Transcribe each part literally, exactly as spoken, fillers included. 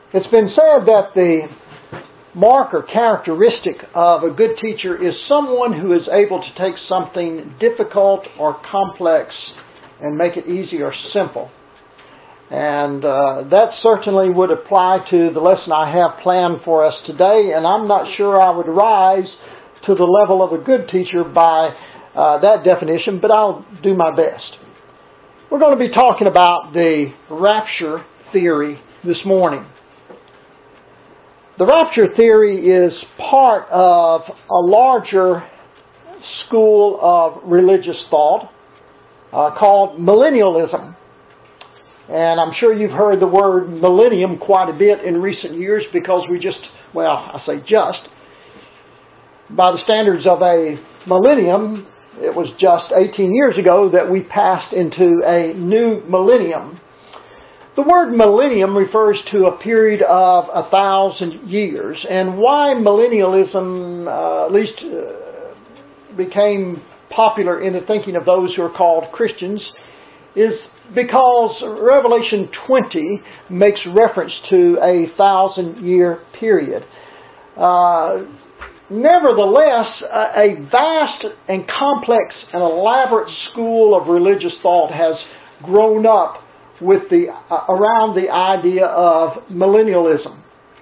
It's been said that the mark or characteristic of a good teacher is someone who is able to take something difficult or complex and make it easy or simple. And uh, that certainly would apply to the lesson I have planned for us today, and I'm not sure I would rise to the level of a good teacher by uh, that definition, but I'll do my best. We're going to be talking about the rapture theory this morning. The rapture theory is part of a larger school of religious thought uh, called millennialism. And I'm sure you've heard the word millennium quite a bit in recent years because we just, well, I say just, by the standards of a millennium, it was just eighteen years ago that we passed into a new millennium. The word millennium refers to a period of a thousand years. And why millennialism uh, at least uh, became popular in the thinking of those who are called Christians is because Revelation twenty makes reference to a thousand year period. Uh, nevertheless, a, a vast and complex and elaborate school of religious thought has grown up with the uh, around the idea of millennialism.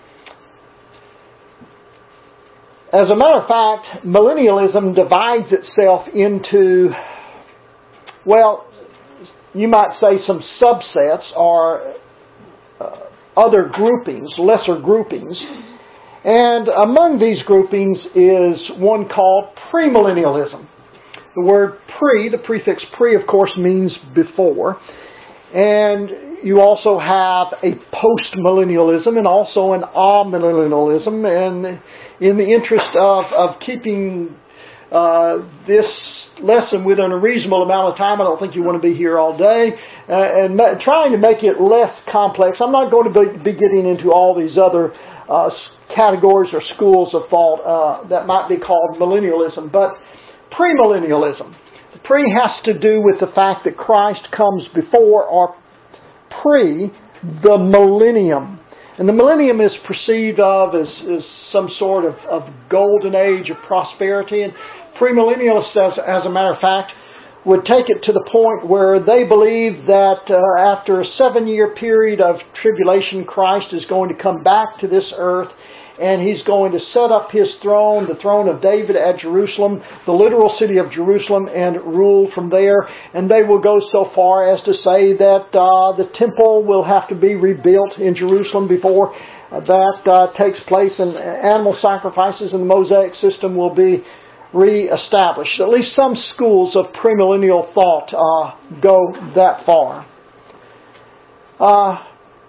As a matter of fact, millennialism divides itself into, well, you might say some subsets or uh, other groupings, lesser groupings. And among these groupings is one called premillennialism. The word pre, the prefix pre, of course, means before. And you also have a post-millennialism and also an amillennialism. And in the interest of, of keeping uh, this lesson within a reasonable amount of time, I don't think you want to be here all day, uh, and ma- trying to make it less complex. I'm not going to be, be getting into all these other uh, categories or schools of thought uh, that might be called millennialism, but premillennialism. Pre has to do with the fact that Christ comes before or pre the millennium. And the millennium is perceived of as, as some sort of, of golden age of prosperity. And premillennialists, as, as a matter of fact, would take it to the point where they believe that uh, after a seven-year period of tribulation, Christ is going to come back to this earth and He's going to set up His throne, the throne of David at Jerusalem, the literal city of Jerusalem, and rule from there. And they will go so far as to say that uh, the temple will have to be rebuilt in Jerusalem before uh, that uh, takes place, and animal sacrifices in the Mosaic system will be re-established. At least some schools of premillennial thought uh, go that far. Uh,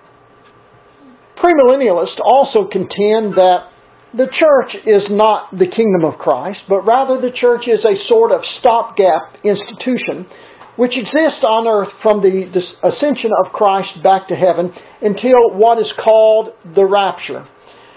Premillennialists also contend that the church is not the kingdom of Christ, but rather the church is a sort of stopgap institution which exists on earth from the, the ascension of Christ back to heaven until what is called the rapture.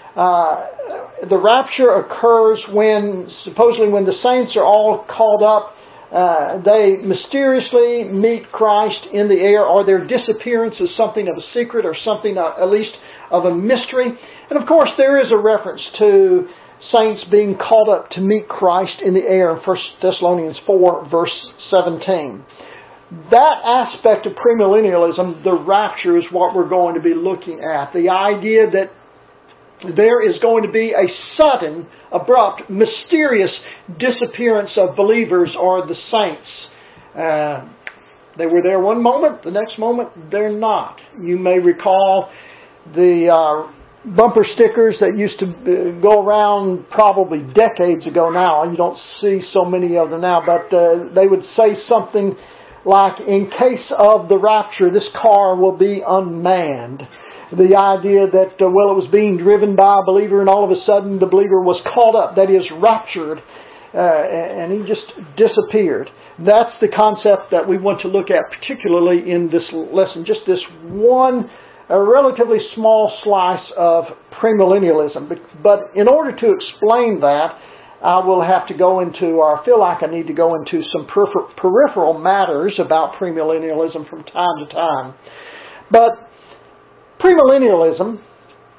Uh, the rapture occurs when, supposedly when the saints are all called up, uh, they mysteriously meet Christ in the air, or their disappearance is something of a secret or something uh, at least of a mystery. And of course there is a reference to saints being called up to meet Christ in the air in First Thessalonians four verse seventeen. That aspect of premillennialism, the rapture, is what we're going to be looking at. The idea that there is going to be a sudden, abrupt, mysterious disappearance of believers or the saints. Uh, they were there one moment, the next moment they're not. You may recall the uh, bumper stickers that used to uh, go around probably decades ago now. You don't see so many of them now, but uh, they would say something like, in case of the rapture, this car will be unmanned. The idea that, uh, well, it was being driven by a believer and all of a sudden the believer was caught up, that is, raptured, uh, and he just disappeared. That's the concept that we want to look at, particularly in this lesson, just this one a relatively small slice of premillennialism. But in order to explain that, I will have to go into, or I feel like I need to go into some peripheral matters about premillennialism from time to time. But premillennialism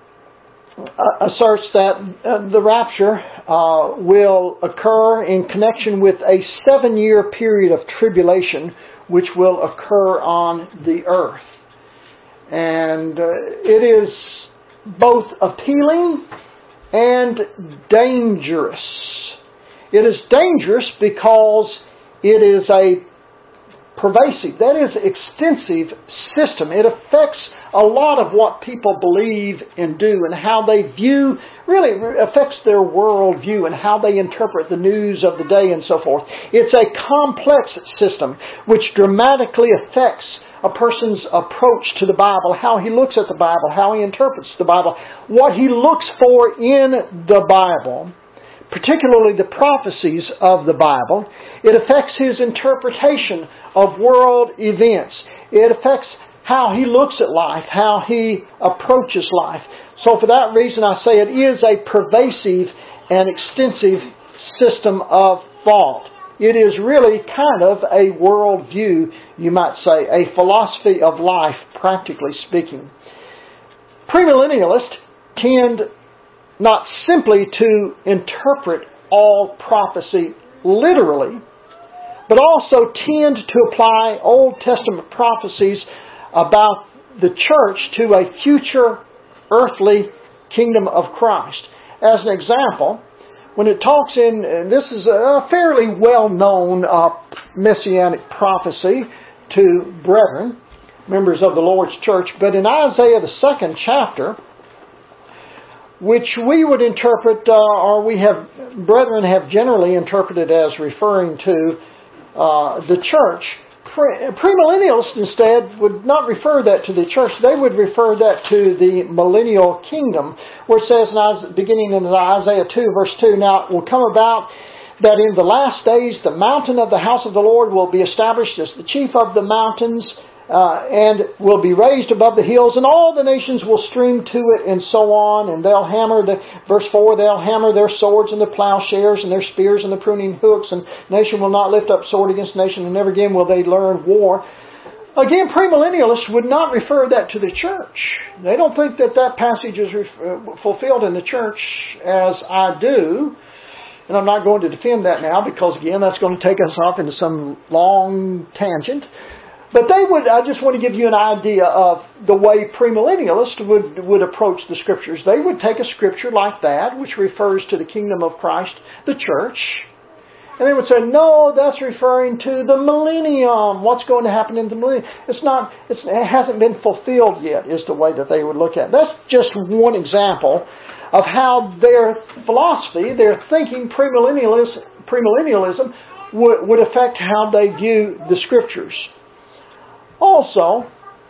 asserts that uh, the rapture uh, will occur in connection with a seven-year period of tribulation which will occur on the earth. And uh, it is both appealing and dangerous. It is dangerous because it is a pervasive, that is, extensive system. It affects a lot of what people believe and do and how they view, really affects their worldview and how they interpret the news of the day and so forth. It's a complex system which dramatically affects a person's approach to the Bible, how he looks at the Bible, how he interprets the Bible, what he looks for in the Bible, particularly the prophecies of the Bible. It affects his interpretation of world events. It affects how he looks at life, how he approaches life. So for that reason I say it is a pervasive and extensive system of thought. It is really kind of a worldview, you might say, a philosophy of life, practically speaking. Premillennialists tend not simply to interpret all prophecy literally, but also tend to apply Old Testament prophecies about the church to a future earthly kingdom of Christ. As an example, when it talks in, and this is a fairly well-known uh, messianic prophecy to brethren, members of the Lord's church, but in Isaiah the second chapter, which we would interpret, uh, or we have, brethren have generally interpreted as referring to uh, the church. Pre- premillennialists instead would not refer that to the church. They would refer that to the millennial kingdom, where it says, in Isaiah, beginning in Isaiah two, verse two, "Now it will come about that in the last days the mountain of the house of the Lord will be established as the chief of the mountains, Uh, and will be raised above the hills, and all the nations will stream to it," and so on. And they'll hammer, the verse four, "They'll hammer their swords and their plowshares and their spears and the pruning hooks, and nation will not lift up sword against nation, and never again will they learn war." Again, premillennialists would not refer that to the church. They don't think that that passage is ref- fulfilled in the church, as I do. And I'm not going to defend that now, because again, that's going to take us off into some long tangent. But they would, I just want to give you an idea of the way premillennialists would, would approach the Scriptures. They would take a Scripture like that, which refers to the kingdom of Christ, the church, and they would say, no, that's referring to the millennium. What's going to happen in the millennium? It's not, it's, it hasn't been fulfilled yet, is the way that they would look at it. That's just one example of how their philosophy, their thinking, premillennialism, premillennialism would, would affect how they view the Scriptures. Also,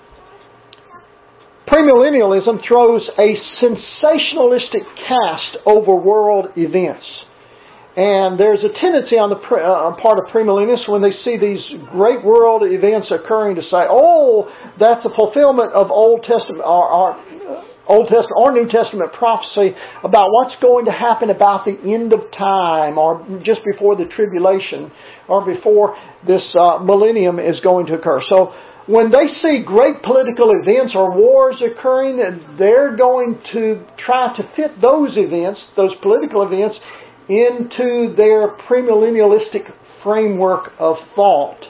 premillennialism throws a sensationalistic cast over world events. And there's a tendency on the uh, part of premillennialists, when they see these great world events occurring, to say, oh, that's a fulfillment of Old Testament or, or uh, Old Testament or New Testament prophecy about what's going to happen about the end of time, or just before the tribulation, or before this uh, millennium is going to occur. So when they see great political events or wars occurring, they're going to try to fit those events, those political events, into their premillennialistic framework of thought.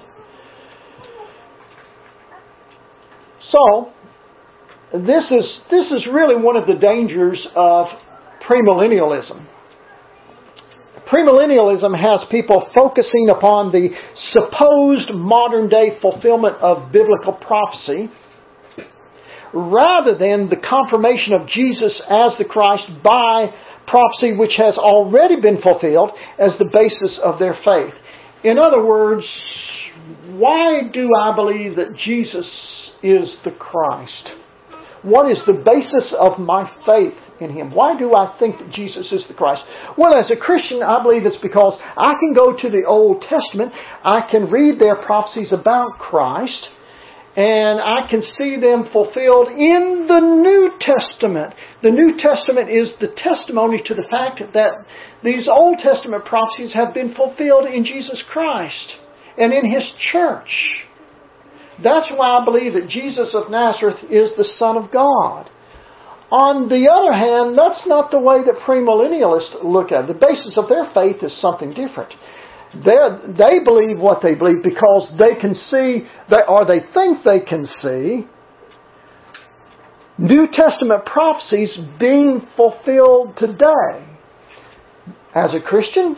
So, this is this is really one of the dangers of premillennialism. Premillennialism has people focusing upon the supposed modern-day fulfillment of biblical prophecy, rather than the confirmation of Jesus as the Christ by prophecy which has already been fulfilled as the basis of their faith. In other words, why do I believe that Jesus is the Christ? What is the basis of my faith in Him? Why do I think that Jesus is the Christ? Well, as a Christian, I believe it's because I can go to the Old Testament, I can read their prophecies about Christ, and I can see them fulfilled in the New Testament. The New Testament is the testimony to the fact that these Old Testament prophecies have been fulfilled in Jesus Christ and in His church. That's why I believe that Jesus of Nazareth is the Son of God. On the other hand, that's not the way that premillennialists look at it. The basis of their faith is something different. They're, they believe what they believe because they can see, they, or they think they can see, New Testament prophecies being fulfilled today. As a Christian,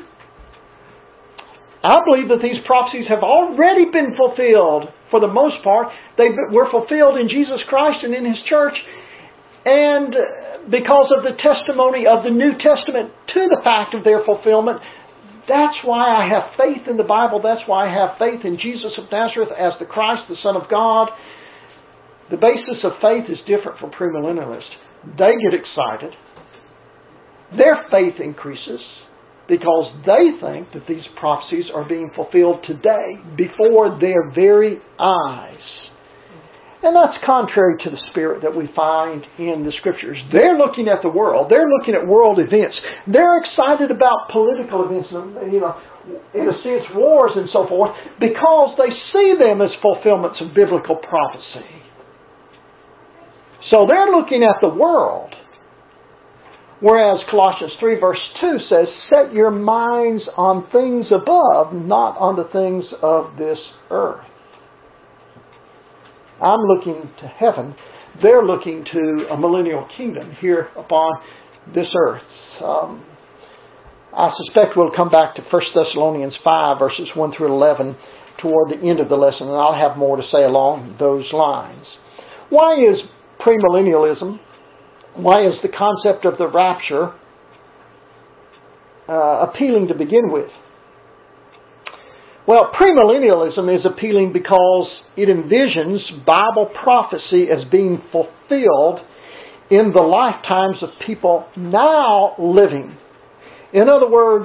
I believe that these prophecies have already been fulfilled for the most part. They were fulfilled in Jesus Christ and in His church. And because of the testimony of the New Testament to the fact of their fulfillment, that's why I have faith in the Bible. That's why I have faith in Jesus of Nazareth as the Christ, the Son of God. The basis of faith is different from premillennialists. They get excited. Their faith increases because they think that these prophecies are being fulfilled today before their very eyes. And that's contrary to the spirit that we find in the Scriptures. They're looking at the world. They're looking at world events. They're excited about political events, you know, in a sense, wars and so forth, because they see them as fulfillments of biblical prophecy. So they're looking at the world. Whereas Colossians three verse two says, set your minds on things above, not on the things of this earth. I'm looking to heaven. They're looking to a millennial kingdom here upon this earth. Um, I suspect we'll come back to First Thessalonians five verses one through eleven toward the end of the lesson, and I'll have more to say along those lines. Why is premillennialism, why is the concept of the rapture uh, appealing to begin with? Well, premillennialism is appealing because it envisions Bible prophecy as being fulfilled in the lifetimes of people now living. In other words,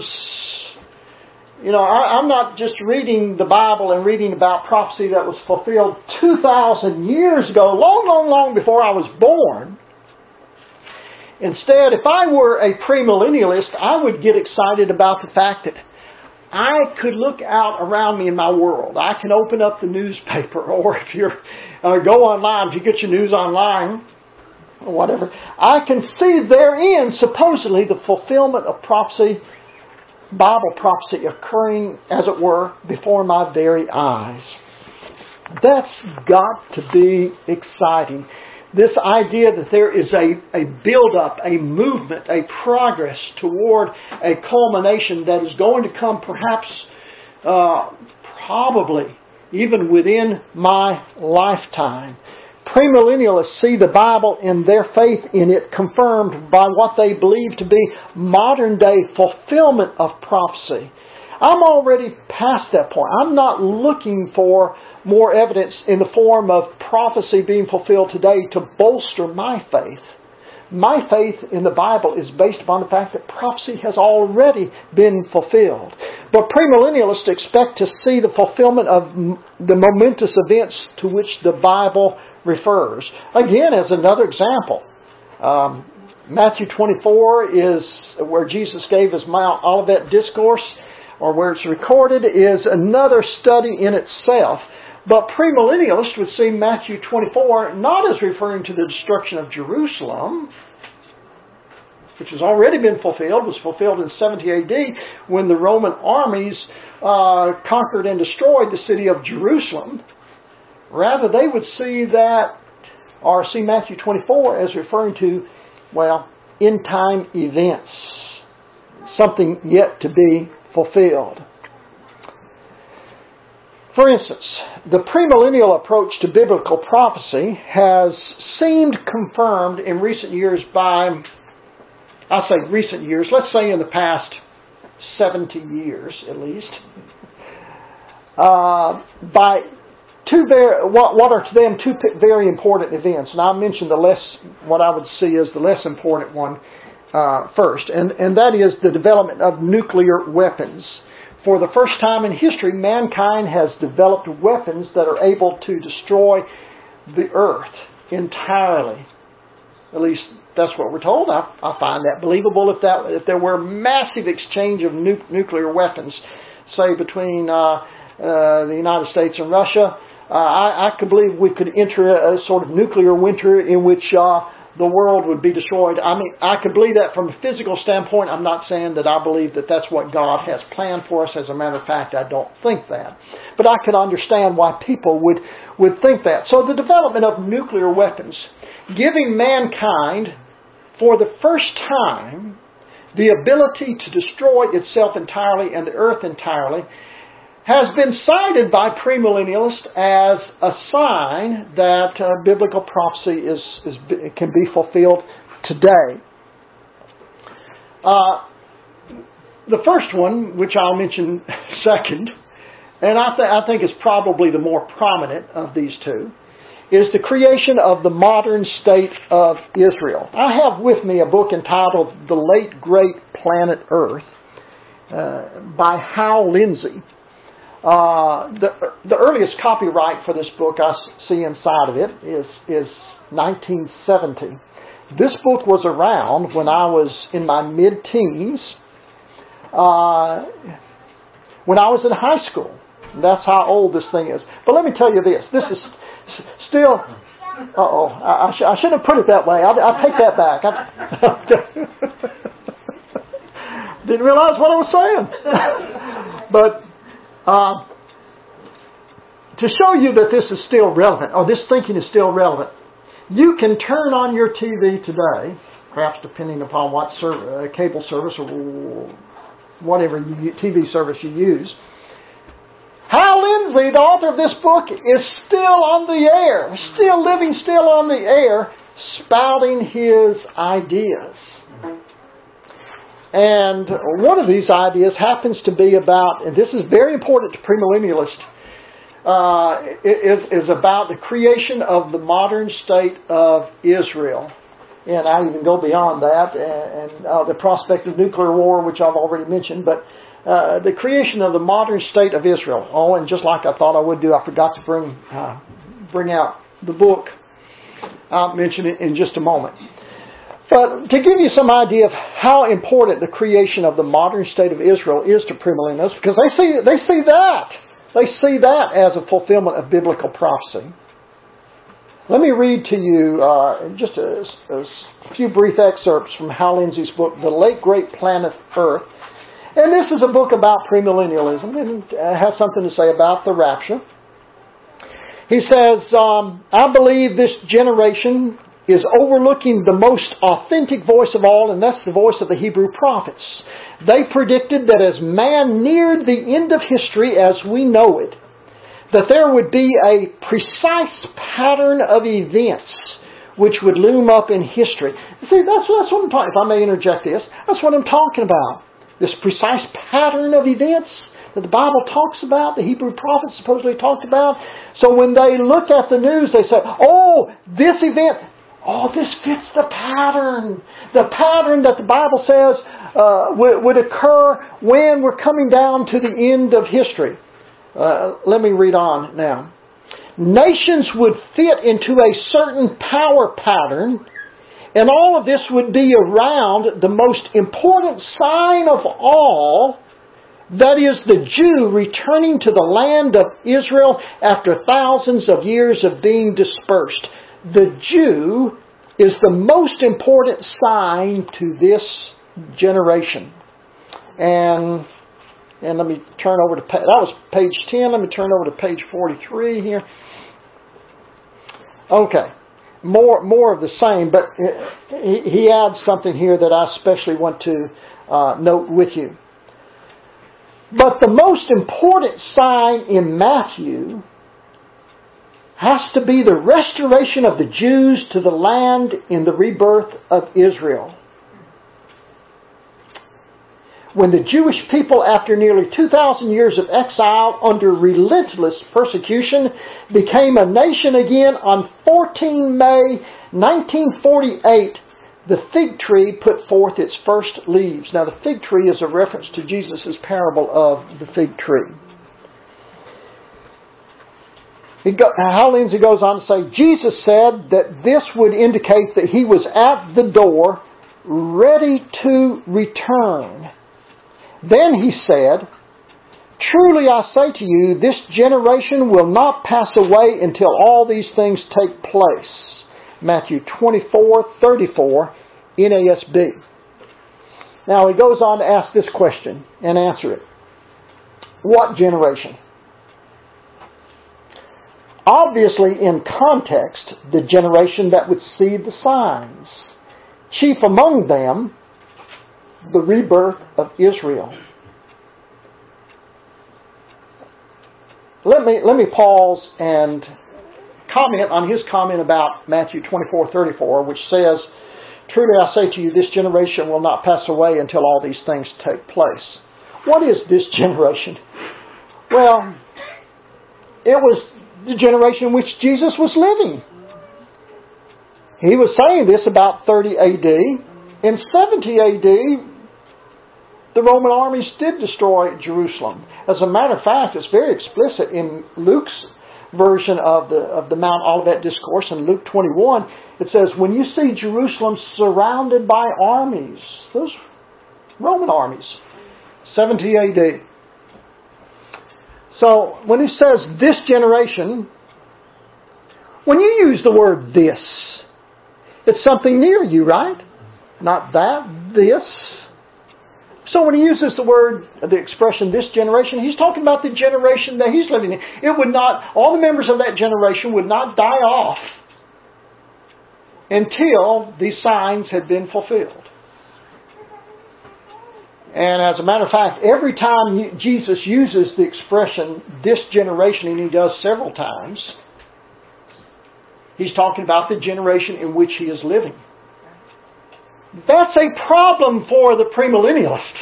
you know, I, I'm not just reading the Bible and reading about prophecy that was fulfilled two thousand years ago, long, long, long before I was born. Instead, if I were a premillennialist, I would get excited about the fact that I could look out around me in my world. I can open up the newspaper, or if you uh, go online, if you get your news online, or whatever, I can see therein supposedly the fulfillment of prophecy, Bible prophecy occurring, as it were, before my very eyes. That's got to be exciting. This idea that there is a, a build-up, a movement, a progress toward a culmination that is going to come perhaps, uh, probably, even within my lifetime. Premillennialists see the Bible and their faith in it confirmed by what they believe to be modern-day fulfillment of prophecy. I'm already past that point. I'm not looking for more evidence in the form of prophecy being fulfilled today to bolster my faith. My faith in the Bible is based upon the fact that prophecy has already been fulfilled. But premillennialists expect to see the fulfillment of the momentous events to which the Bible refers. Again, as another example, um, Matthew twenty-four is where Jesus gave His Mount Olivet discourse, or where it's recorded, is another study in itself. But premillennialists would see Matthew twenty-four not as referring to the destruction of Jerusalem, which has already been fulfilled, was fulfilled in seventy A D when the Roman armies uh, conquered and destroyed the city of Jerusalem. Rather, they would see that, or see Matthew twenty-four as referring to, well, end-time events, something yet to be fulfilled. For instance, the premillennial approach to biblical prophecy has seemed confirmed in recent years by, I'll say recent years, let's say in the past seventy years at least, uh, by two very, what, what are to them two very important events. And I'll mention the less, what I would see as the less important one uh, first, and, and that is the development of nuclear weapons. For the first time in history, mankind has developed weapons that are able to destroy the earth entirely. At least that's what we're told. I, I find that believable. If that if there were massive exchange of nu- nuclear weapons, say between uh, uh, the United States and Russia, uh, I, I could believe we could enter a, a sort of nuclear winter in which uh, the world would be destroyed. I mean, I could believe that from a physical standpoint. I'm not saying that I believe that that's what God has planned for us. As a matter of fact, I don't think that. But I could understand why people would, would think that. So the development of nuclear weapons, giving mankind, for the first time, the ability to destroy itself entirely and the earth entirely, has been cited by premillennialists as a sign that uh, biblical prophecy is, is can be fulfilled today. Uh, the first one, which I'll mention second, and I, th- I think is probably the more prominent of these two, is the creation of the modern state of Israel. I have with me a book entitled The Late Great Planet Earth uh, by Hal Lindsey. Uh, the, the earliest copyright for this book I see inside of it is, is nineteen seventy. This book was around when I was in my mid-teens, uh, when I was in high school. That's how old this thing is. But let me tell you this. This is still... Uh-oh. I, I, sh- I shouldn't have put it that way. I'll, I'll take that back. I, didn't realize what I was saying. But... Uh, to show you that this is still relevant, or this thinking is still relevant, you can turn on your T V today, perhaps depending upon what serv- uh, cable service or whatever you, T V service you use. Hal Lindsey, the author of this book, is still on the air, still living, still on the air, spouting his ideas. And one of these ideas happens to be about, and this is very important to premillennialists, uh, is, is about the creation of the modern state of Israel. And I even go beyond that, and, and uh, the prospect of nuclear war, which I've already mentioned, but uh, the creation of the modern state of Israel. Oh, and just like I thought I would do, I forgot to bring uh, bring out the book. I'll mention it in just a moment. But to give you some idea of how important the creation of the modern state of Israel is to premillennialists, because they see they see that they see that as a fulfillment of biblical prophecy. Let me read to you uh, just a, a few brief excerpts from Hal Lindsey's book, The Late Great Planet Earth. And this is a book about premillennialism, and it has something to say about the rapture. He says, um, I believe this generation is overlooking the most authentic voice of all, and that's the voice of the Hebrew prophets. They predicted that as man neared the end of history as we know it, that there would be a precise pattern of events which would loom up in history. See, that's, that's what I'm talking, if I may interject this, that's what I'm talking about. This precise pattern of events that the Bible talks about, the Hebrew prophets supposedly talked about. So when they look at the news, they say, oh, this event... Oh, this fits the pattern. The pattern that the Bible says uh, would, would occur when we're coming down to the end of history. Uh, let me read on now. Nations would fit into a certain power pattern, and all of this would be around the most important sign of all, that is the Jew returning to the land of Israel after thousands of years of being dispersed. The Jew is the most important sign to this generation. And and let me turn over to, that was page ten. Let me turn over to page forty-three here. Okay. More more of the same, but he, he adds something here that I especially want to uh, note with you. But the most important sign in Matthew has to be the restoration of the Jews to the land in the rebirth of Israel. When the Jewish people, after nearly two thousand years of exile under relentless persecution, became a nation again on the fourteenth of May nineteen forty-eight, the fig tree put forth its first leaves. Now the fig tree is a reference to Jesus' parable of the fig tree. Hal Lindsey goes on to say, Jesus said that this would indicate that He was at the door, ready to return. Then He said, truly I say to you, this generation will not pass away until all these things take place. Matthew twenty-four thirty-four, N A S B. Now he goes on to ask this question and answer it. What generation? Obviously, in context, the generation that would see the signs. Chief among them, the rebirth of Israel. Let me, let me pause and comment on his comment about Matthew twenty-four thirty-four, which says, "Truly I say to you, this generation will not pass away until all these things take place." What is this generation? Well, it was the generation in which Jesus was living. He was saying this about thirty A D. In seventy A D, the Roman armies did destroy Jerusalem. As a matter of fact, it's very explicit in Luke's version of the of the Mount Olivet Discourse in Luke twenty-one. It says, when you see Jerusalem surrounded by armies, those Roman armies, seventy A D. So when he says this generation, when you use the word this, it's something near you, right? Not that, this. So when he uses the word, the expression this generation, he's talking about the generation that he's living in. It would not, all the members of that generation would not die off until these signs had been fulfilled. And as a matter of fact, every time Jesus uses the expression this generation, and he does several times, he's talking about the generation in which he is living. That's a problem for the premillennialist.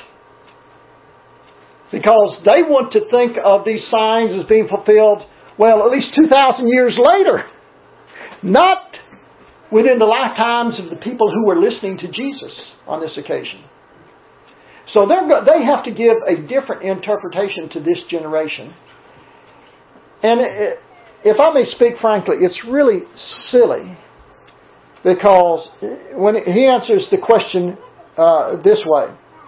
Because they want to think of these signs as being fulfilled, well, at least two thousand years later. Not within the lifetimes of the people who were listening to Jesus on this occasion. So they're, they have to give a different interpretation to this generation. And it, if I may speak frankly, it's really silly. Because when he answers the question uh, this way,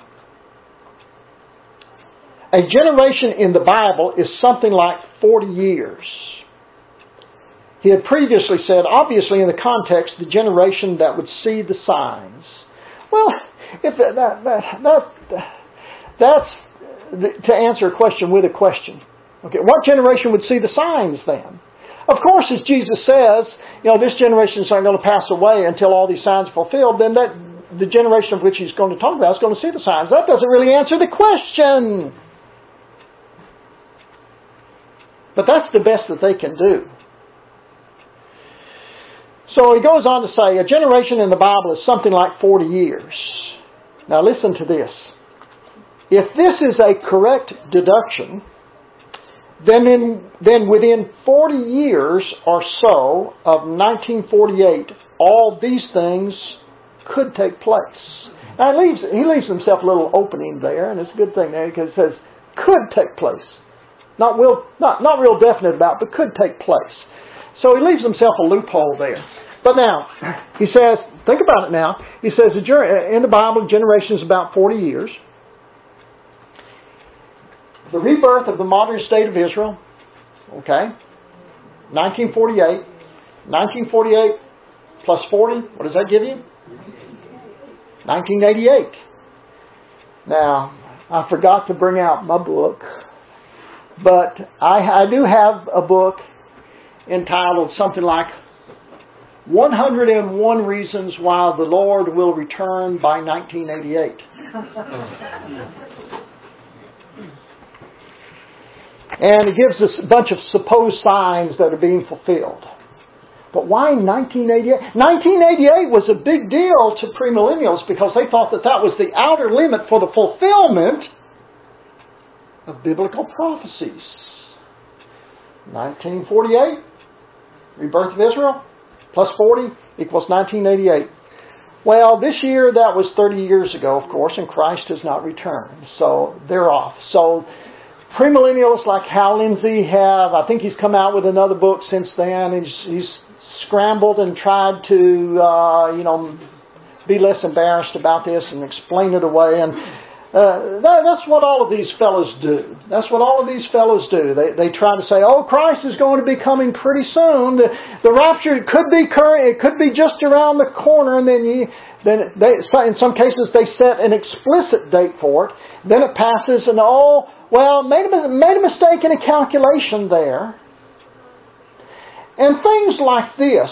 a generation in the Bible is something like forty years. He had previously said, obviously in the context, the generation that would see the signs. Well, if that, that, that, that that's the, to answer a question with a question. Okay, what generation would see the signs then? Of course, as Jesus says, you know, this generation is not going to pass away until all these signs are fulfilled, then that the generation of which he's going to talk about is going to see the signs. That doesn't really answer the question. But that's the best that they can do. So he goes on to say, a generation in the Bible is something like forty years. Now listen to this. If this is a correct deduction, then in, then within forty years or so of nineteen forty-eight, all these things could take place. Now he leaves, he leaves himself a little opening there, and it's a good thing there because it says could take place. Not real, not, not real definite about, but could take place. So he leaves himself a loophole there. But now, he says, think about it now. He says, in the Bible, generation is about forty years. The rebirth of the modern state of Israel, okay, nineteen forty-eight. nineteen forty-eight plus forty, what does that give you? nineteen eighty-eight. Now, I forgot to bring out my book, but I, I do have a book entitled something like one hundred and one Reasons Why the Lord Will Return by nineteen eighty-eight. And it gives us a bunch of supposed signs that are being fulfilled. But why nineteen eighty-eight? nineteen eighty-eight was a big deal to premillennials because they thought that that was the outer limit for the fulfillment of biblical prophecies. nineteen forty-eight, rebirth of Israel, plus forty equals nineteen eighty-eight. Well, this year that was thirty years ago, of course, and Christ has not returned. So they're off. So premillennialists like Hal Lindsey have, I think he's come out with another book since then. He's, he's scrambled and tried to, uh, you know, be less embarrassed about this and explain it away. And Uh, that, that's what all of these fellows do. That's what all of these fellows do. They they try to say, "Oh, Christ is going to be coming pretty soon. The, the rapture could be current. It could be just around the corner." And then you, then they, in some cases, they set an explicit date for it. Then it passes, and oh, well, made a made a mistake in a calculation there. And things like this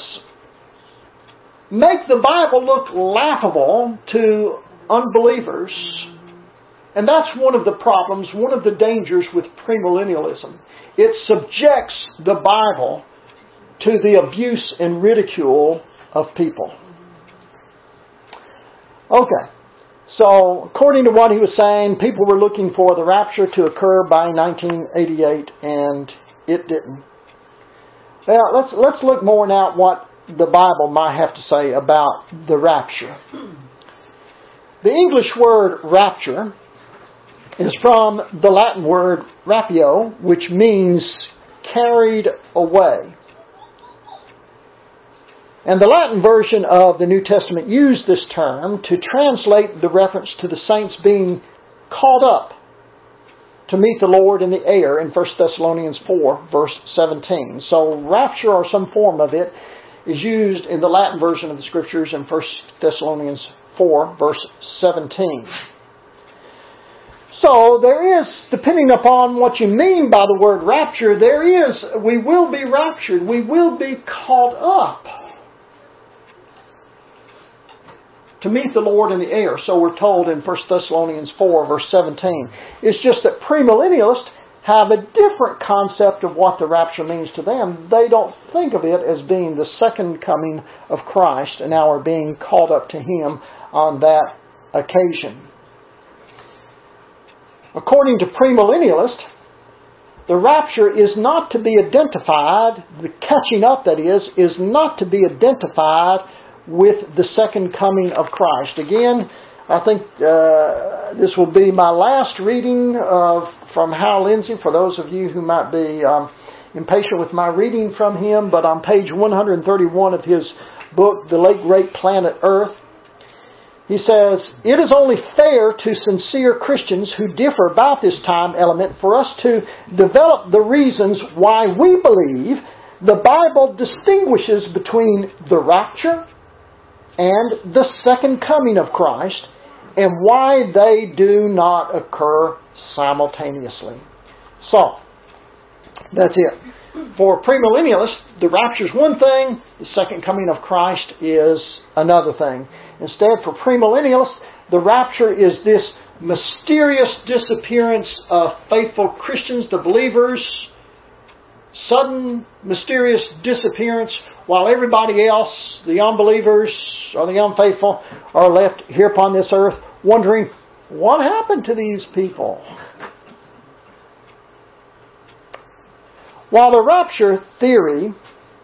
make the Bible look laughable to unbelievers. And that's one of the problems, one of the dangers with premillennialism. It subjects the Bible to the abuse and ridicule of people. Okay, so according to what he was saying, people were looking for the rapture to occur by nineteen eighty-eight, and it didn't. Well, let's let's look more now at what the Bible might have to say about the rapture. The English word rapture is from the Latin word rapio, which means carried away. And the Latin version of the New Testament used this term to translate the reference to the saints being caught up to meet the Lord in the air in First Thessalonians four, verse seventeen. So rapture, or some form of it, is used in the Latin version of the Scriptures in First Thessalonians four, verse seventeen. So there is, depending upon what you mean by the word rapture, there is, we will be raptured. We will be caught up to meet the Lord in the air. So we're told in First Thessalonians four, verse seventeen. It's just that premillennialists have a different concept of what the rapture means to them. They don't think of it as being the second coming of Christ and our being caught up to Him on that occasion. According to premillennialists, the rapture is not to be identified, the catching up that is, is not to be identified with the second coming of Christ. Again, I think uh, this will be my last reading of, from Hal Lindsey, for those of you who might be um, impatient with my reading from him, but on page one hundred thirty-one of his book, The Late Great Planet Earth, he says, "It is only fair to sincere Christians who differ about this time element for us to develop the reasons why we believe the Bible distinguishes between the rapture and the second coming of Christ, and why they do not occur simultaneously." So, that's it. For premillennialists, the rapture is one thing, the second coming of Christ is another thing. Instead, for premillennialists, the rapture is this mysterious disappearance of faithful Christians, the believers, sudden, mysterious disappearance, while everybody else, the unbelievers or the unfaithful, are left here upon this earth wondering, what happened to these people? While the rapture theory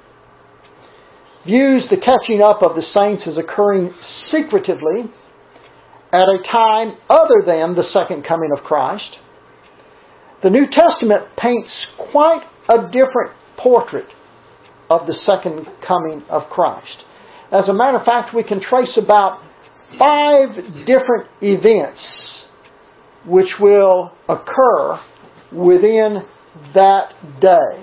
views the catching up of the saints as occurring secretively at a time other than the second coming of Christ, the New Testament paints quite a different portrait of the second coming of Christ. As a matter of fact, we can trace about five different events which will occur within that day.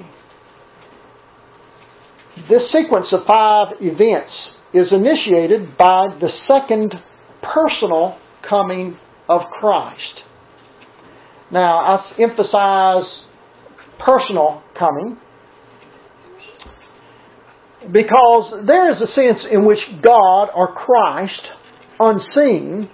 This sequence of five events is initiated by the second personal coming of Christ. Now, I emphasize personal coming because there is a sense in which God or Christ, unseen,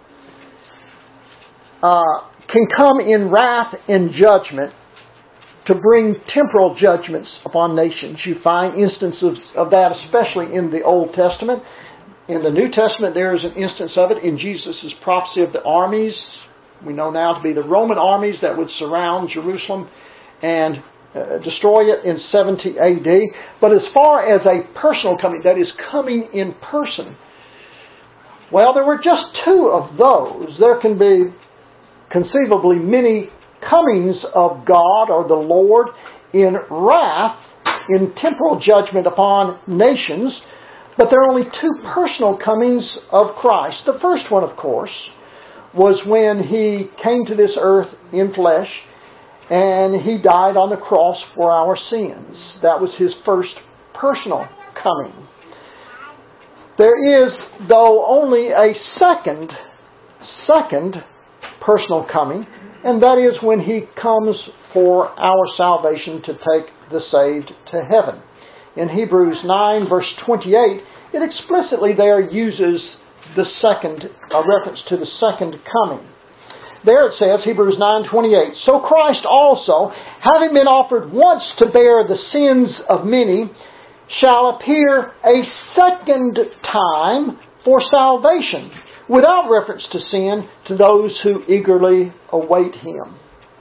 uh, can come in wrath and judgment to bring temporal judgments upon nations. You find instances of that, especially in the Old Testament. In the New Testament, there is an instance of it in Jesus' prophecy of the armies. We know now to be the Roman armies that would surround Jerusalem and uh, destroy it in seventy A D. But as far as a personal coming, that is coming in person, well, there were just two of those. There can be conceivably many comings of God or the Lord in wrath, in temporal judgment upon nations, but there are only two personal comings of Christ. The first one, of course, was when He came to this earth in flesh and He died on the cross for our sins. That was His first personal coming. There is, though, only a second, second personal coming, and that is when He comes for our salvation to take the saved to heaven. In Hebrews nine, verse twenty-eight, it explicitly there uses the second, a reference to the second coming. There it says, Hebrews nine twenty-eight, "So Christ also, having been offered once to bear the sins of many, shall appear a second time for salvation, without reference to sin, to those who eagerly await Him."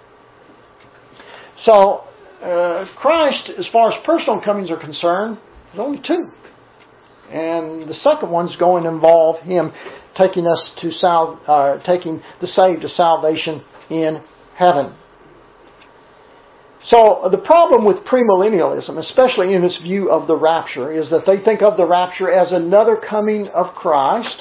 So, uh, Christ, as far as personal comings are concerned, there's only two. And the second one's going to involve Him taking us to sal- uh, taking the saved to salvation in heaven. So the problem with premillennialism, especially in its view of the rapture, is that they think of the rapture as another coming of Christ.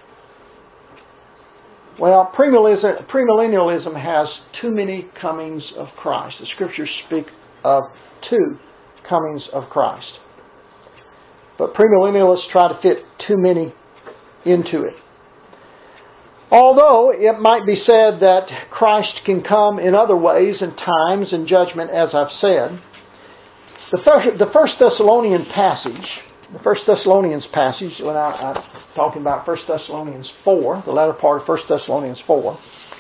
Well, premillennialism has too many comings of Christ. The Scriptures speak of two comings of Christ. But premillennialists try to fit too many into it. Although it might be said that Christ can come in other ways and times and judgment, as I've said, the first, the First Thessalonian passage, the First Thessalonians passage, when I, I'm talking about First Thessalonians four, the latter part of First Thessalonians four,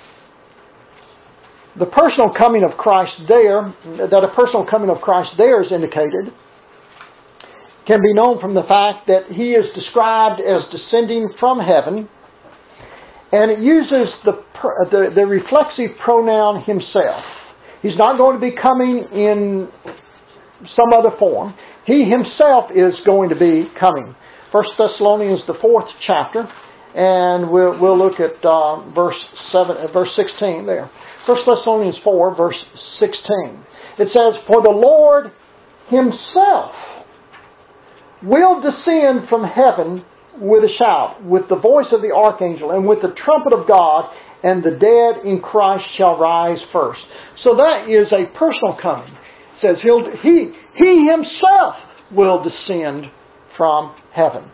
the personal coming of Christ there, that a personal coming of Christ there is indicated, can be known from the fact that He is described as descending from heaven. And it uses the, the the reflexive pronoun Himself. He's not going to be coming in some other form. He Himself is going to be coming. First Thessalonians, the fourth chapter, and we'll we'll look at uh, verse seven, uh, verse sixteen there. First Thessalonians four, verse sixteen. It says, "For the Lord Himself will descend from heaven with a shout, with the voice of the archangel, and with the trumpet of God, and the dead in Christ shall rise first." So that is a personal coming. It says he'll, he, he Himself will descend from heaven.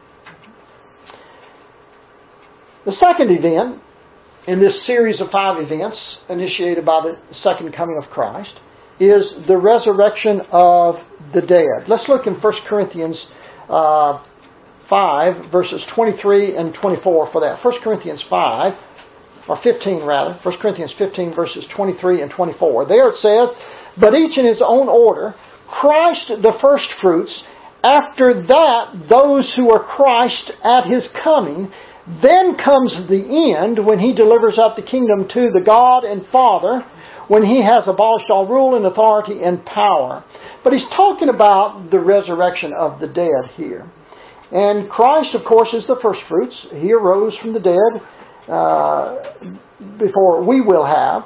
The second event in this series of five events initiated by the second coming of Christ is the resurrection of the dead. Let's look in First Corinthians uh, five, verses twenty-three and twenty-four for that. First Corinthians five, or fifteen rather, First Corinthians fifteen, verses twenty-three and twenty-four. There it says, "But each in his own order, Christ the firstfruits, after that those who are Christ at His coming. Then comes the end, when He delivers up the kingdom to the God and Father, when He has abolished all rule and authority and power." But he's talking about the resurrection of the dead here. And Christ, of course, is the first fruits. He arose from the dead uh, before we will have.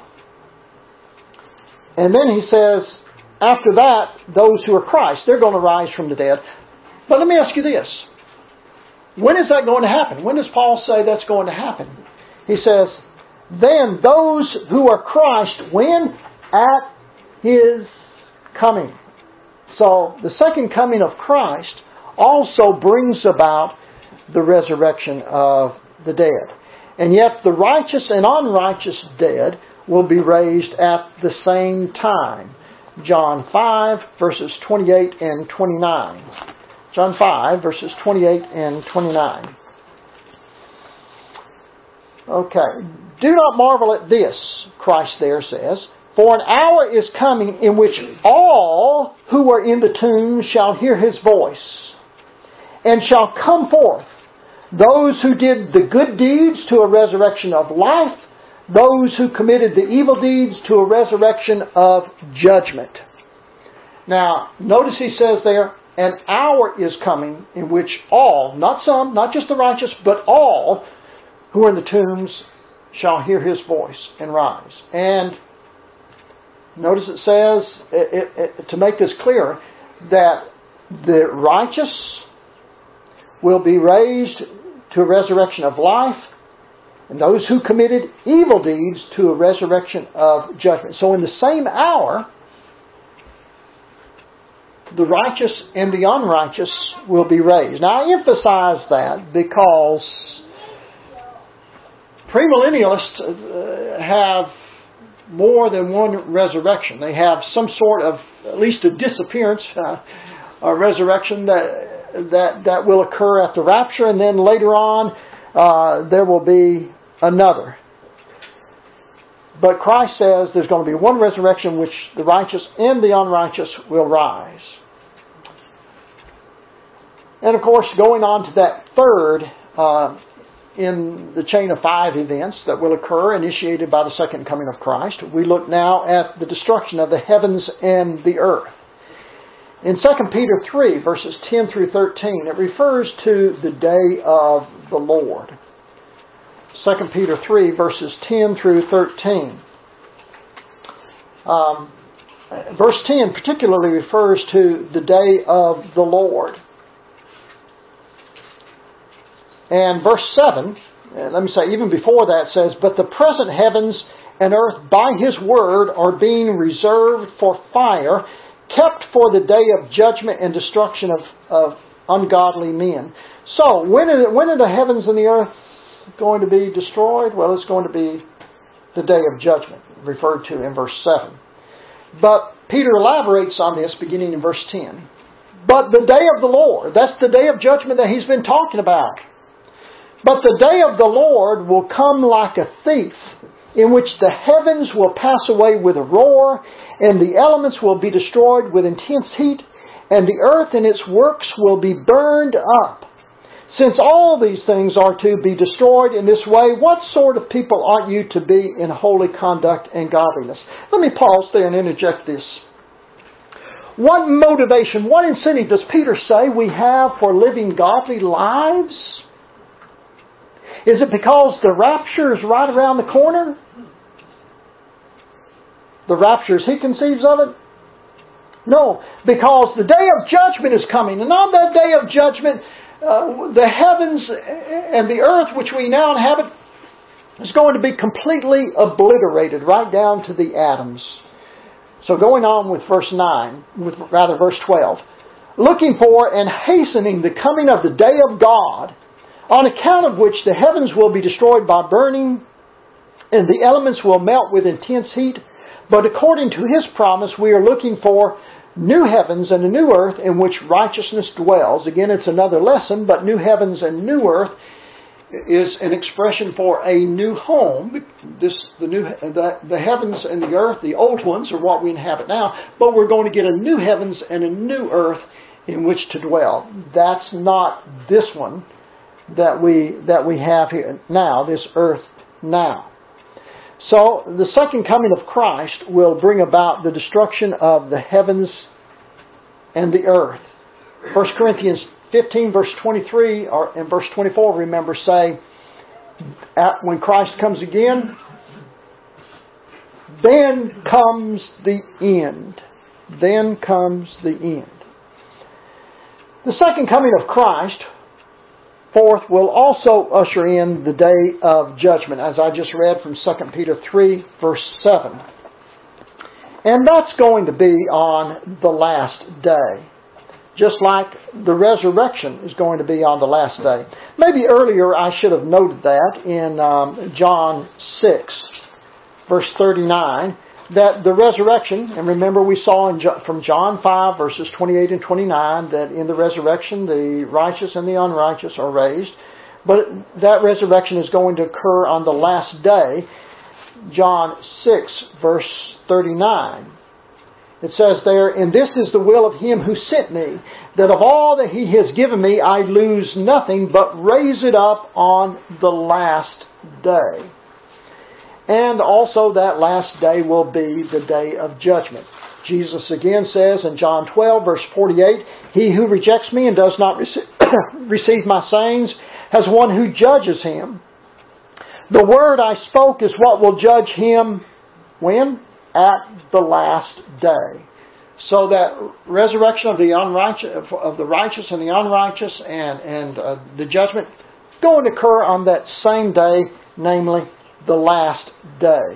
And then he says, after that, those who are Christ, they're going to rise from the dead. But let me ask you this. When is that going to happen? When does Paul say that's going to happen? He says, then those who are Christ, when? At His coming. So the second coming of Christ also brings about the resurrection of the dead. And yet the righteous and unrighteous dead will be raised at the same time. John five, verses twenty-eight and twenty-nine. John five, verses twenty-eight and twenty-nine. Okay. "Do not marvel at this," Christ there says, "for an hour is coming in which all who are in the tomb shall hear His voice, and shall come forth, those who did the good deeds to a resurrection of life, those who committed the evil deeds to a resurrection of judgment." Now, notice he says there, an hour is coming in which all, not some, not just the righteous, but all who are in the tombs shall hear His voice and rise. And notice it says, it, it, to make this clear, that the righteous will be raised to a resurrection of life. and those who committed evil deeds to a resurrection of judgment. So in the same hour, the righteous and the unrighteous will be raised. Now I emphasize that because premillennialists have more than one resurrection. They have some sort of, at least a disappearance, uh, a resurrection that, that, that will occur at the rapture, and then later on uh, there will be another. But Christ says there's going to be one resurrection which the righteous and the unrighteous will rise. And of course, going on to that third uh, in the chain of five events that will occur, initiated by the second coming of Christ, we look now at the destruction of the heavens and the earth. In Second Peter three, verses ten through thirteen, it refers to the day of the Lord. Second Peter three, verses ten through thirteen. Um, verse ten particularly refers to the day of the Lord. And verse seven, let me say, even before that says, but the present heavens and earth by His word are being reserved for fire, kept for the day of judgment and destruction of, of ungodly men. So, when are, the, when are the heavens and the earth going to be destroyed? Well, it's going to be the day of judgment, referred to in verse seven. But Peter elaborates on this beginning in verse ten. But the day of the Lord, that's the day of judgment that he's been talking about. But the day of the Lord will come like a thief, in which the heavens will pass away with a roar, and the elements will be destroyed with intense heat, and the earth and its works will be burned up. Since all these things are to be destroyed in this way, what sort of people ought you to be in holy conduct and godliness? Let me pause there and interject this. What motivation, what incentive does Peter say we have for living godly lives? Is it because the rapture is right around the corner? The rapture as he conceives of it? No, because the day of judgment is coming. And on that day of judgment, uh, the heavens and the earth which we now inhabit is going to be completely obliterated, right down to the atoms. So going on with verse nine, with rather verse twelve. Looking for and hastening the coming of the day of God, on account of which the heavens will be destroyed by burning, and the elements will melt with intense heat. But according to His promise, we are looking for new heavens and a new earth in which righteousness dwells. Again, it's another lesson, but new heavens and new earth is an expression for a new home. This, the, new, the, the heavens and the earth, the old ones, are what we inhabit now, but we're going to get a new heavens and a new earth in which to dwell. That's not this one that we that we have here now, this earth now. So the second coming of Christ will bring about the destruction of the heavens and the earth. First Corinthians fifteen, verse twenty-three or, and verse twenty-four, remember, say, at, when Christ comes again, then comes the end. Then comes the end. The second coming of Christ, fourth, will also usher in the day of judgment, as I just read from Second Peter three, verse seven. And that's going to be on the last day, just like the resurrection is going to be on the last day. Maybe earlier I should have noted that in um, John six, verse thirty-nine, that the resurrection, and remember we saw in, from John five, verses twenty-eight and twenty-nine, that in the resurrection the righteous and the unrighteous are raised. But that resurrection is going to occur on the last day. John six, verse thirty-nine. It says there, and this is the will of Him who sent me, that of all that He has given me I lose nothing, but raise it up on the last day. And also that last day will be the day of judgment. Jesus again says in John twelve, verse forty-eight, He who rejects me and does not receive my sayings has one who judges him. The word I spoke is what will judge him when? At the last day. So that resurrection of the unrighteous, of the righteous and the unrighteous, and and uh, the judgment going to occur on that same day namely the last day.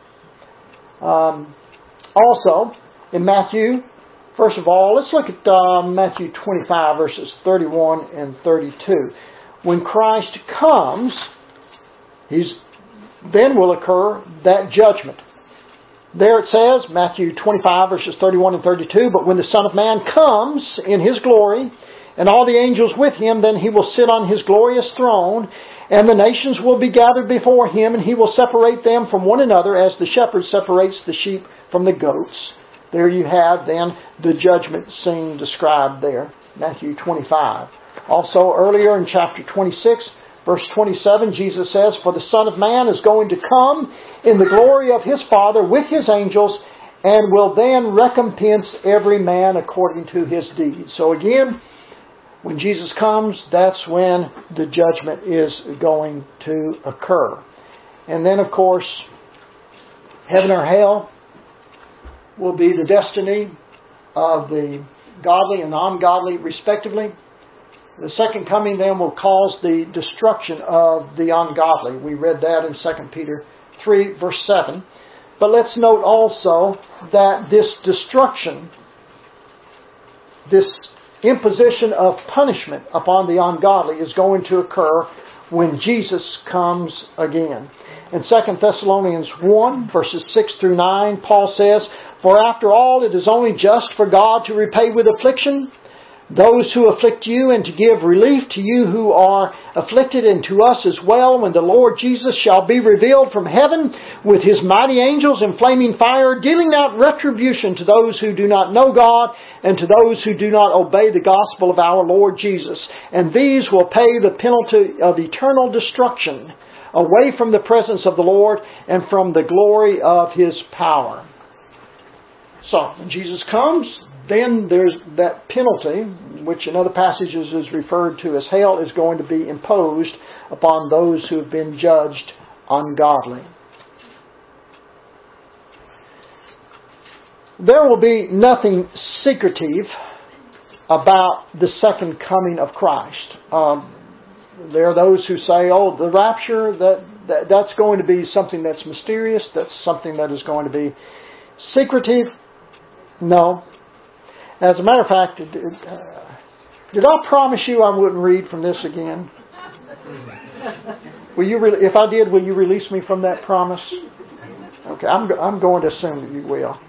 Um, also, in Matthew, first of all, let's look at uh, Matthew twenty-five, verses thirty-one and thirty-two. When Christ comes, He's then will occur that judgment. There it says, Matthew twenty-five, verses thirty-one and thirty-two, "But when the Son of Man comes in His glory, and all the angels with Him, then He will sit on His glorious throne, and the nations will be gathered before Him, and He will separate them from one another, as the shepherd separates the sheep from the goats." There you have then the judgment scene described there, Matthew twenty-five. Also earlier in chapter twenty-six, verse twenty-seven, Jesus says, "For the Son of Man is going to come in the glory of His Father with His angels, and will then recompense every man according to his deeds." So again, when Jesus comes, that's when the judgment is going to occur. And then, of course, heaven or hell will be the destiny of the godly and ungodly, respectively. The second coming then will cause the destruction of the ungodly. We read that in Second Peter three, verse seven. But let's note also that this destruction, this imposition of punishment upon the ungodly is going to occur when Jesus comes again. In Second Thessalonians one, verses six through nine, Paul says, "For after all, it is only just for God to repay with affliction those who afflict you, and to give relief to you who are afflicted, and to us as well, when the Lord Jesus shall be revealed from heaven with His mighty angels in flaming fire, dealing out retribution to those who do not know God, and to those who do not obey the gospel of our Lord Jesus. And these will pay the penalty of eternal destruction, away from the presence of the Lord and from the glory of His power." So, when Jesus comes, then there's that penalty, which in other passages is referred to as hell, is going to be imposed upon those who have been judged ungodly. There will be nothing secretive about the second coming of Christ. Um, there are those who say, oh, the rapture, that, that that's going to be something that's mysterious, that's something that is going to be secretive. No. As a matter of fact, did, uh, did I promise you I wouldn't read from this again? Will you? Re- if I did, will you release me from that promise? Okay, I'm, I'm going to assume that you will.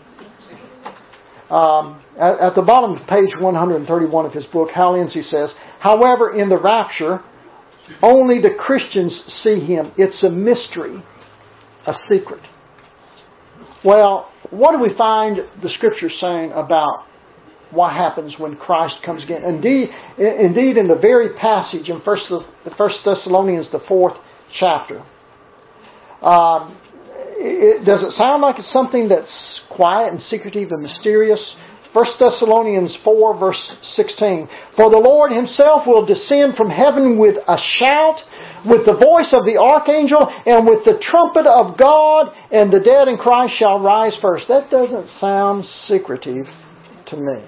Um, at, at the bottom of page one thirty-one of his book, Hal Lindsey says, "However, in the rapture, only the Christians see Him. It's a mystery, a secret." Well, what do we find the Scripture saying about what happens when Christ comes again? Indeed, indeed, in the very passage in First Thessalonians, the fourth chapter, um, it, does it sound like it's something that's quiet and secretive and mysterious? First Thessalonians four, verse sixteen. "For the Lord Himself will descend from heaven with a shout, with the voice of the archangel, and with the trumpet of God, and the dead in Christ shall rise first." That doesn't sound secretive to me.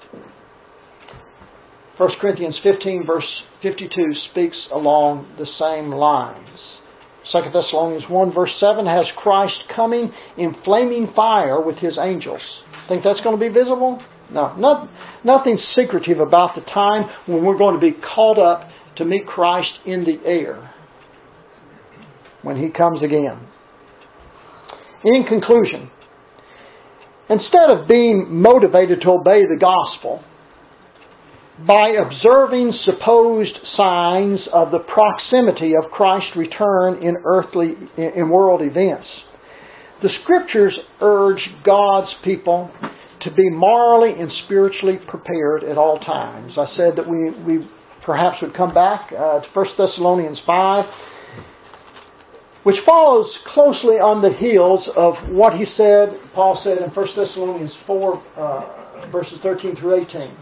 First Corinthians fifteen, verse fifty-two speaks along the same lines. Second Thessalonians one, verse seven has Christ coming in flaming fire with His angels. Think that's going to be visible? No. Not, nothing secretive about the time when we're going to be caught up to meet Christ in the air when He comes again. In conclusion, instead of being motivated to obey the gospel by observing supposed signs of the proximity of Christ's return in earthly, in world events, the Scriptures urge God's people to be morally and spiritually prepared at all times. I said that we, we perhaps would come back uh, to First Thessalonians five, which follows closely on the heels of what he said, Paul said in First Thessalonians four, uh, verses thirteen through eighteen.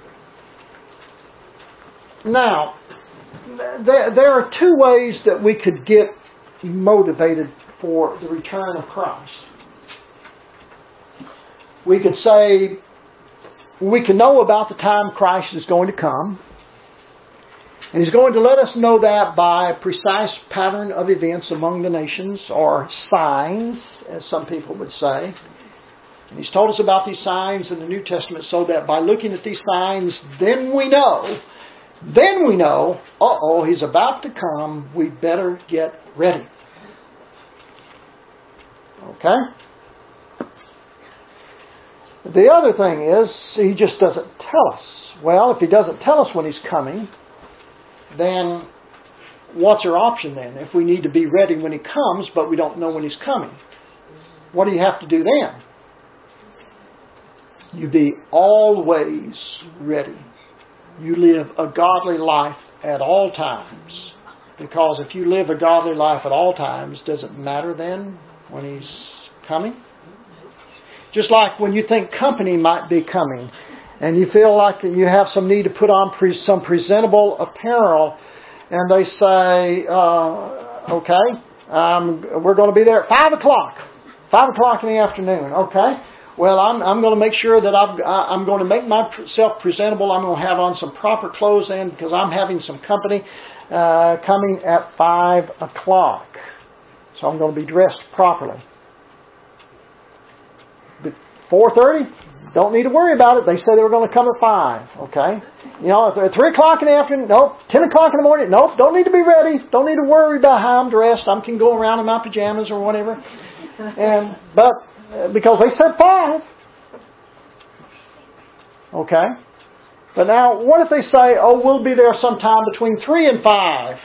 Now, there, there are two ways that we could get motivated for the return of Christ. We could say, we can know about the time Christ is going to come, And He's going to let us know that by a precise pattern of events among the nations, or signs, as some people would say. And He's told us about these signs in the New Testament so that by looking at these signs, then we know, then we know, uh-oh, He's about to come, we better get ready. Okay? The other thing is, He just doesn't tell us. Well, if He doesn't tell us when He's coming, then what's our option then? If we need to be ready when He comes, but we don't know when He's coming, what do you have to do then? You be always ready. You live a godly life at all times. Because if you live a godly life at all times, does it matter then when He's coming? Just like when you think company might be coming, and you feel like you have some need to put on pre- some presentable apparel, and they say, uh, okay, um, we're going to be there at five o'clock. five o'clock in the afternoon. Okay. Well, I'm, I'm going to make sure that I've, I'm going to make myself presentable. I'm going to have on some proper clothes then because I'm having some company uh, coming at five o'clock. So I'm going to be dressed properly. But four thirty, don't need to worry about it. They said they were going to come at five. Okay? You know, at three o'clock in the afternoon, nope. ten o'clock in the morning, nope. Don't need to be ready. Don't need to worry about how I'm dressed. I can go around in my pajamas or whatever. And but... Because they said five. Okay. But now, what if they say, oh, we'll be there sometime between three and five?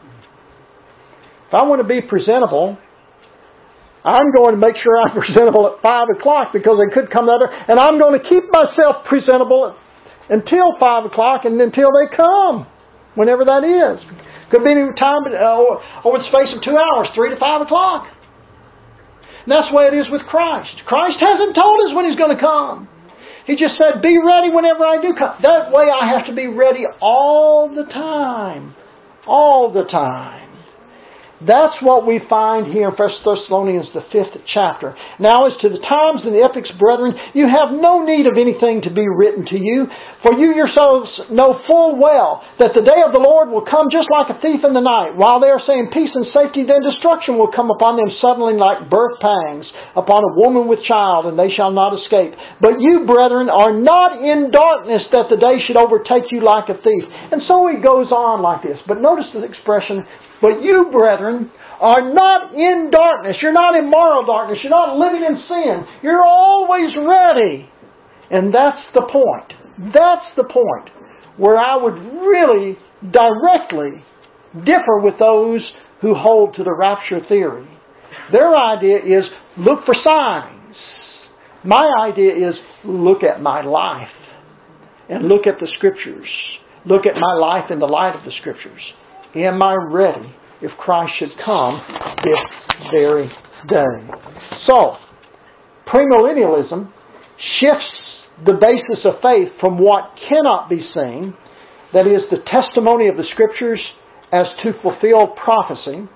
If I want to be presentable, I'm going to make sure I'm presentable at five o'clock because they could come later. And I'm going to keep myself presentable until five o'clock and until they come, whenever that is. Could be any time uh, over the space of two hours, three to five o'clock. And that's the way it is with Christ. Christ hasn't told us when He's going to come. He just said, be ready whenever I do come. That way I have to be ready all the time. All the time. That's what we find here in First Thessalonians, the fifth chapter. Now as to the times and the epochs, brethren, you have no need of anything to be written to you, for you yourselves know full well that the day of the Lord will come just like a thief in the night. While they are saying peace and safety, then destruction will come upon them suddenly like birth pangs upon a woman with child, and they shall not escape. But you, brethren, are not in darkness that the day should overtake you like a thief. And so he goes on like this. But notice the expression, but you, brethren, are not in darkness. You're not in moral darkness. You're not living in sin. You're always ready. And that's the point. That's the point where I would really directly differ with those who hold to the rapture theory. Their idea is look for signs. My idea is look at my life and look at the Scriptures. Look at my life in the light of the Scriptures. Am I ready if Christ should come this very day? So, premillennialism shifts the basis of faith from what cannot be seen, that is, the testimony of the Scriptures as to fulfilled prophecy,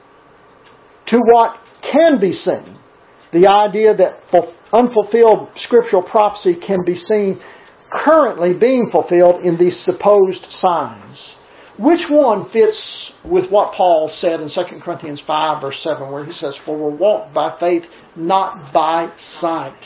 to what can be seen, the idea that unfulfilled scriptural prophecy can be seen currently being fulfilled in these supposed signs. Which one fits with what Paul said in Second Corinthians five, verse seven, where he says, for we walk by faith, not by sight.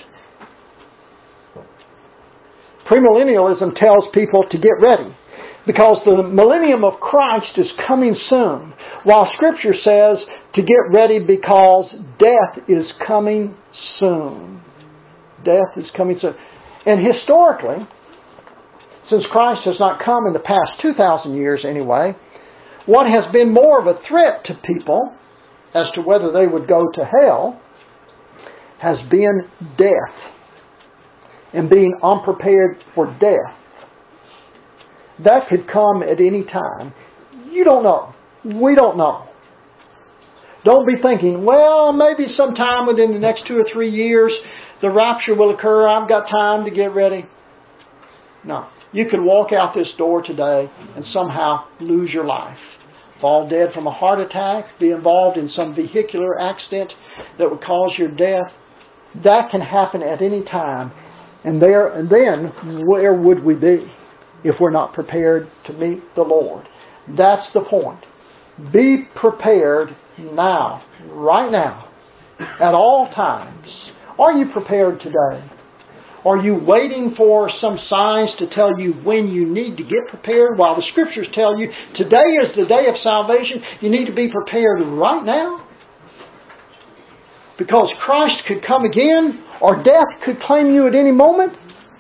Premillennialism tells people to get ready, because the millennium of Christ is coming soon, while Scripture says to get ready because death is coming soon. Death is coming soon. And historically, since Christ has not come in the past two thousand years anyway, what has been more of a threat to people as to whether they would go to hell has been death and being unprepared for death. That could come at any time. You don't know. We don't know. Don't be thinking, well, maybe sometime within the next two or three years the rapture will occur. I've got time to get ready. No. You could walk out this door today and somehow lose your life. Fall dead from a heart attack, be involved in some vehicular accident that would cause your death. That can happen at any time. And there, and then, where would we be if we're not prepared to meet the Lord? That's the point. Be prepared now, right now, at all times. Are you prepared today? Are you waiting for some signs to tell you when you need to get prepared? While the Scriptures tell you today is the day of salvation, you need to be prepared right now. Because Christ could come again, or death could claim you at any moment.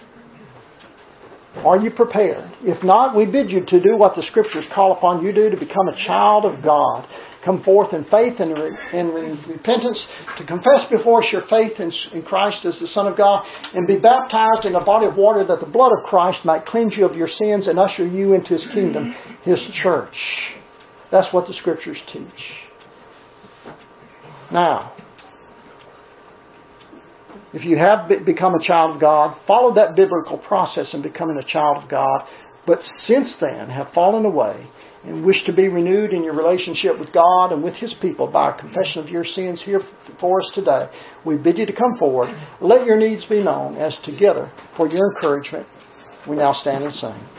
Are you prepared? If not, we bid you to do what the Scriptures call upon you to do, to become a child of God. Come forth in faith and in repentance, to confess before us your faith in Christ as the Son of God, and be baptized in a body of water, that the blood of Christ might cleanse you of your sins and usher you into His kingdom, His church. That's what the Scriptures teach. Now, if you have become a child of God, follow that biblical process in becoming a child of God, but since then have fallen away and wish to be renewed in your relationship with God and with His people by a confession of your sins here for us today, we bid you to come forward. Let your needs be known, as together, for your encouragement, we now stand and sing.